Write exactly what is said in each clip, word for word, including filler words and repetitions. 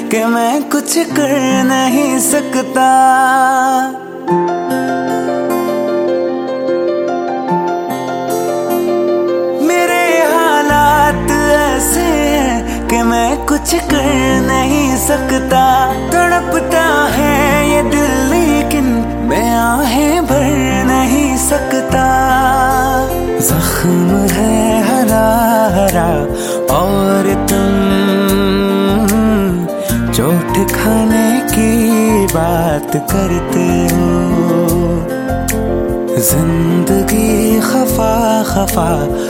कि मैं कुछ कर नहीं सकता। मेरे हालात ऐसे हैं कि मैं कुछ कर नहीं सकता। तड़पता है ये दिल लेकिन मैं आहें भर नहीं सकता। जख्म है हरा हरा और तुम चोट खाने की बात करते हो। जिंदगी खफा खफा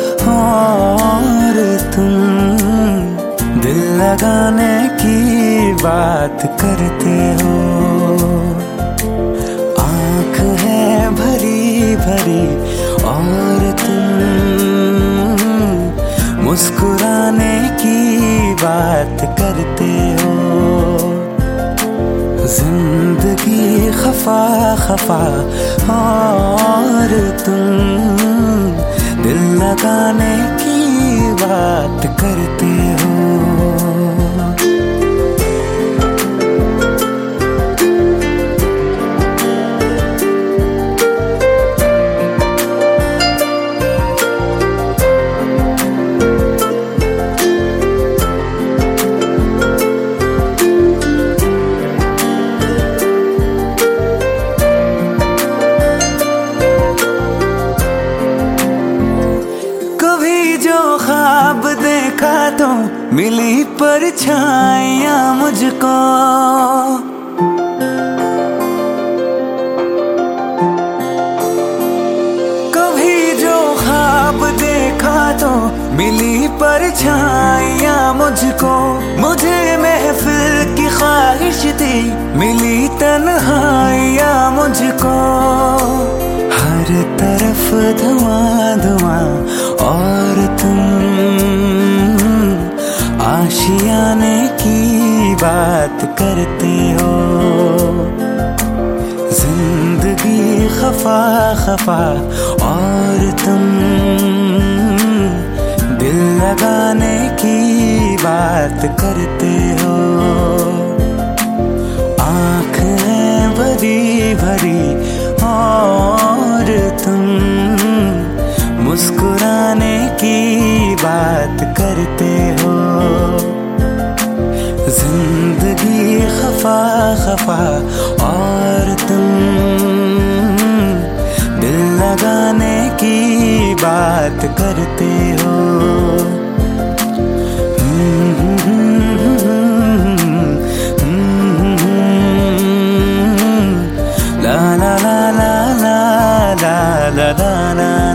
और तुम दिल लगाने की बात करते हो। आँख है भरी भरी और तुम मुस्कुराने की बात करते हो। जिंदगी खफा खफा और तुम दिल लगाने की बात करते हो। ख्वाब देखा तो मिली परछाइयां मुझको। कभी जो ख्वाब देखा तो मिली परछाइयां मुझको। मुझे महफिल की ख्वाहिश थी मिली तन्हाइयां मुझको। हर तरफ धुआं धुआं और तुम आशियाने की बात करते हो। जिंदगी खफा खफा और तुम दिल लगाने की बात करते हो। आँख है भरी भरी और तुम मुस्कुराने की बात करते हो। जिंदगी खफा खफा और तुम दिल लगाने की बात करते हो। La la la la la la la la la.